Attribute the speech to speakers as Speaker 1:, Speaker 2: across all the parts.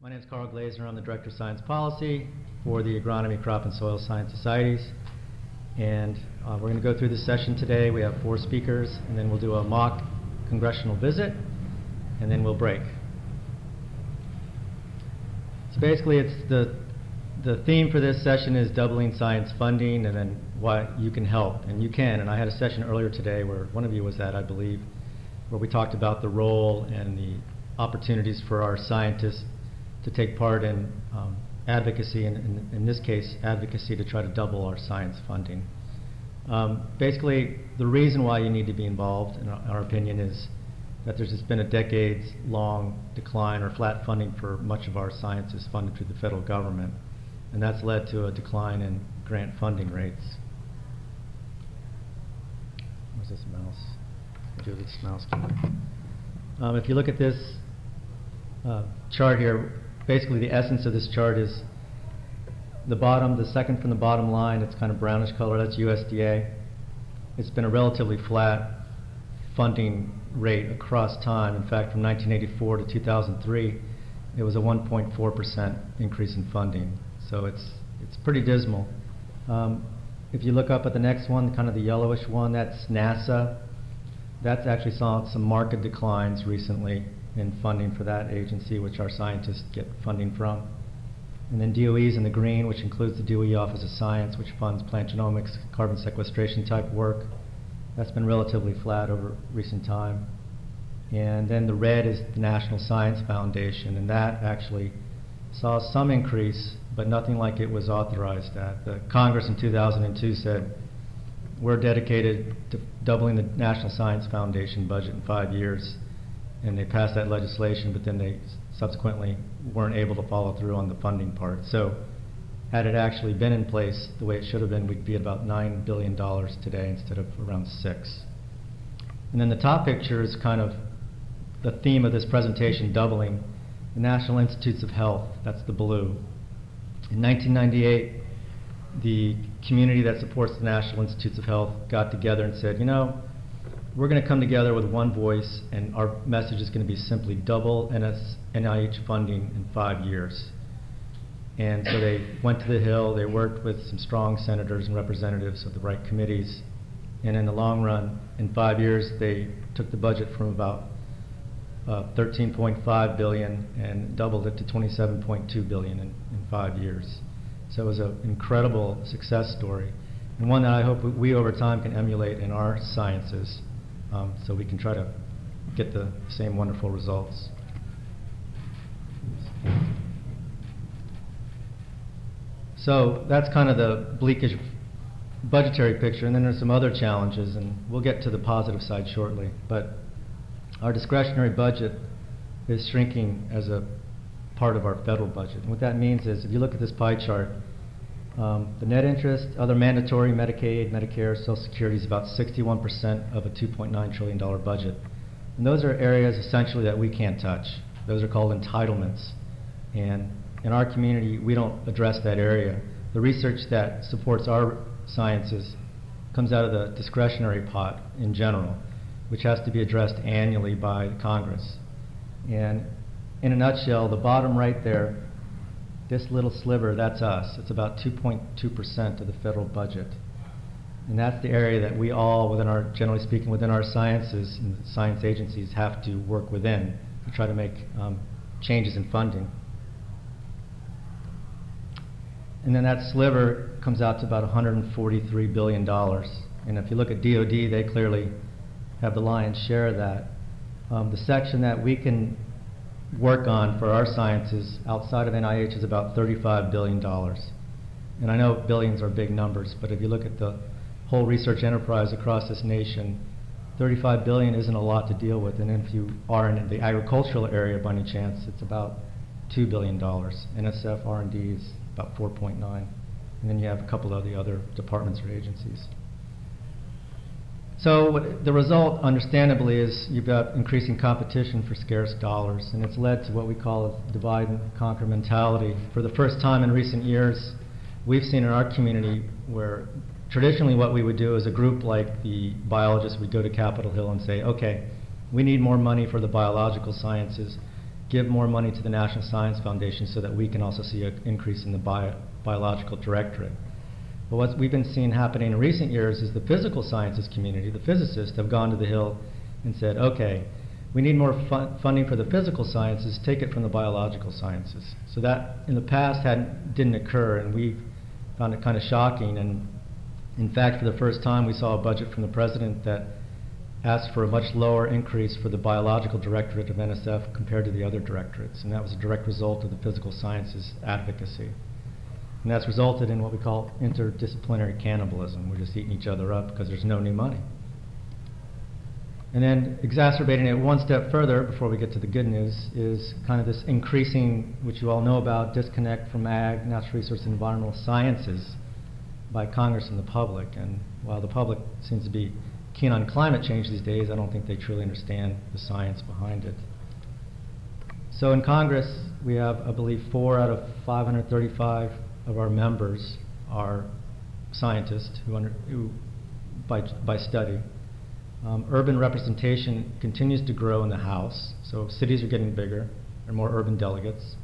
Speaker 1: My name is Carl Glazer. I'm the Director of Science Policy for the Agronomy, Crop, and Soil Science Societies. And we're going to go through this session today. We have 4 speakers, and then we'll do a mock congressional visit, and then we'll break. So basically, it's the theme for this session is doubling science funding, and then what you can help. And you can. And I had a session earlier today where one of you was at, I believe, where we talked about the role and the opportunities for our scientists to take part in advocacy, and in this case, advocacy to try to double our science funding. Basically, the reason why you need to be involved, in our opinion, is that there's just been a decades-long decline or flat funding for much of our science is funded through the federal government, and that's led to a decline in grant funding rates. Where's this mouse? Do this mouse key. If you look at this chart here, basically the essence of this chart is the second from the bottom line, it's kind of brownish color, that's USDA. It's been a relatively flat funding rate across time. In fact, from 1984 to 2003, it was a 1.4% increase in funding. So it's pretty dismal. If you look up at the next one, kind of the yellowish one, that's NASA. That's actually saw some market declines recently in funding for that agency, which our scientists get funding from. And then DOE's in the green, which includes the DOE Office of Science, which funds plant genomics, carbon sequestration type work. That's been relatively flat over recent time. And then the red is the National Science Foundation, and that actually saw some increase, but nothing like it was authorized at. The Congress in 2002 said, we're dedicated to doubling the National Science Foundation budget in 5 years. And they passed that legislation, but then they subsequently weren't able to follow through on the funding part. So had it actually been in place the way it should have been, we'd be at about $9 billion today instead of around 6. And then the top picture is kind of the theme of this presentation, doubling the National Institutes of Health. That's the blue. In 1998, the community that supports the National Institutes of Health got together and said, you know, we're going to come together with one voice, and our message is going to be simply double NIH funding in 5 years. And so they went to the Hill, they worked with some strong senators and representatives of the right committees, and in the long run, in 5 years, they took the budget from about $13.5 billion and doubled it to $27.2 billion in 5 years. So it was an incredible success story, and one that I hope we over time can emulate in our sciences. So we can try to get the same wonderful results. So that's kind of the bleakish budgetary picture, and then there's some other challenges, and we'll get to the positive side shortly. But our discretionary budget is shrinking as a part of our federal budget. And what that means is, if you look at this pie chart, the net interest, other mandatory, Medicaid, Medicare, Social Security is about 61% of a $2.9 trillion budget. And those are areas essentially that we can't touch. Those are called entitlements. And in our community, we don't address that area. The research that supports our sciences comes out of the discretionary pot in general, which has to be addressed annually by Congress. And in a nutshell, the bottom right there, this little sliver, that's us. It's about 2.2% of the federal budget. And that's the area that we all, generally speaking, within our sciences and science agencies have to work within to try to make changes in funding. And then that sliver comes out to about $143 billion. And if you look at DOD, they clearly have the lion's share of that. The section that we can work on for our sciences outside of NIH is about $35 billion. And I know billions are big numbers, but if you look at the whole research enterprise across this nation, $35 billion isn't a lot to deal with. And if you are in the agricultural area by any chance, it's about $2 billion. NSF R&D is about 4.9. And then you have a couple of the other departments or agencies. So the result, understandably, is you've got increasing competition for scarce dollars, and it's led to what we call a divide and conquer mentality. For the first time in recent years, we've seen in our community where traditionally what we would do as a group like the biologists would go to Capitol Hill and say, okay, we need more money for the biological sciences. give more money to the National Science Foundation so that we can also see an increase in the biological directorate. But what we've been seeing happening in recent years is the physical sciences community, the physicists, have gone to the Hill and said, okay, we need more funding for the physical sciences, take it from the biological sciences. So that in the past didn't occur, and we found it kind of shocking. And in fact, for the first time, we saw a budget from the president that asked for a much lower increase for the biological directorate of NSF compared to the other directorates, and that was a direct result of the physical sciences advocacy. And that's resulted in what we call interdisciplinary cannibalism. We're just eating each other up because there's no new money. And then exacerbating it one step further, before we get to the good news, is kind of this increasing, which you all know about, disconnect from ag, natural resource, and environmental sciences by Congress and the public. And while the public seems to be keen on climate change these days, I don't think they truly understand the science behind it. So in Congress, we have, I believe, 4 out of 535 of our members are scientists who by study. Urban representation continues to grow in the House, so cities are getting bigger, there are more urban delegates.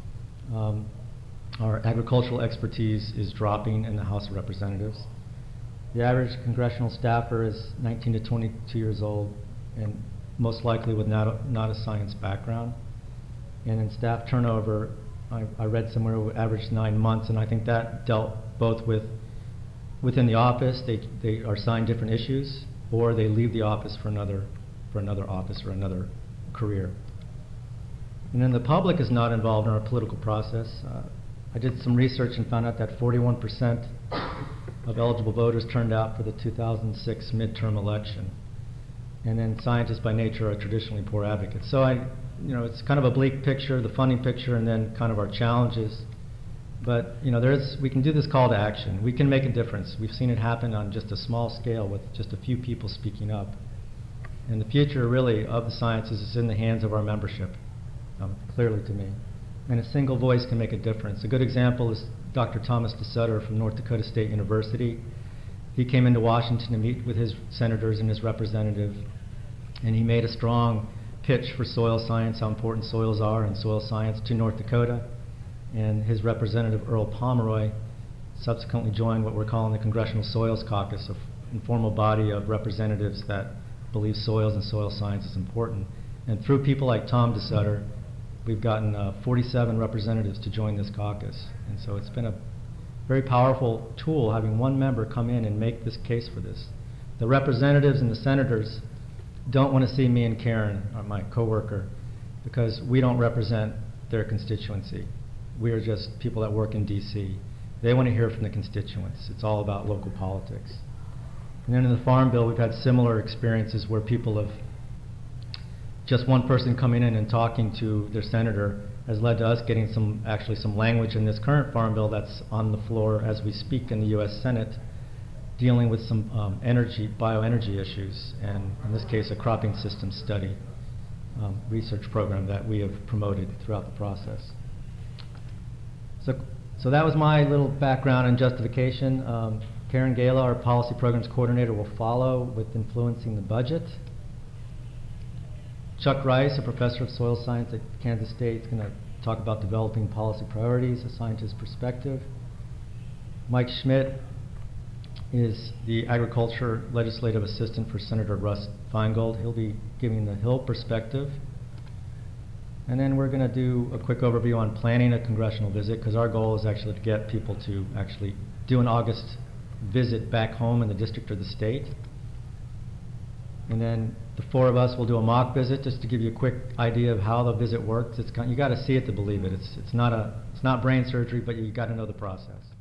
Speaker 1: Our agricultural expertise is dropping in the House of Representatives. The average congressional staffer is 19 to 22 years old, and most likely with not a science background. And in staff turnover, I read somewhere it averaged 9 months, and I think that dealt both with within the office, they are assigned different issues, or they leave the office for another office or another career. And then the public is not involved in our political process. I did some research and found out that 41% of eligible voters turned out for the 2006 midterm election. And then scientists by nature are traditionally poor advocates. So it's kind of a bleak picture, the funding picture, and then kind of our challenges. But we can do this call to action. We can make a difference. We've seen it happen on just a small scale with just a few people speaking up. And the future really of the sciences is in the hands of our membership, clearly to me. And a single voice can make a difference. A good example is Dr. Thomas DeSutter from North Dakota State University. He came into Washington to meet with his senators and his representative, and he made a strong pitch for soil science, how important soils are and soil science to North Dakota. And his representative, Earl Pomeroy, subsequently joined what we're calling the Congressional Soils Caucus, an informal body of representatives that believe soils and soil science is important. And through people like Tom DeSutter, we've gotten 47 representatives to join this caucus. And so it's been a very powerful tool having one member come in and make this case for this. The representatives and the senators don't want to see me and Karen, my coworker, because we don't represent their constituency. We are just people that work in D.C. They want to hear from the constituents. It's all about local politics. And then in the Farm Bill, we've had similar experiences where people have, just one person coming in and talking to their senator has led to us getting some language in this current Farm Bill that's on the floor as we speak in the U.S. Senate, dealing with some bioenergy issues, and in this case a cropping system study research program that we have promoted throughout the process. So that was my little background and justification. Karen Gala, our policy programs coordinator, will follow with influencing the budget. Chuck Rice, a professor of soil science at Kansas State, is going to talk about developing policy priorities, a scientist's perspective. Mike Schmidt is the agriculture legislative assistant for Senator Russ Feingold. He'll be giving the Hill perspective. And then we're going to do a quick overview on planning a congressional visit, because our goal is actually to get people to actually do an August visit back home in the district or the state. And then the 4 of us will do a mock visit just to give you a quick idea of how the visit works. You got to see it to believe it. It's not brain surgery, but you got to know the process.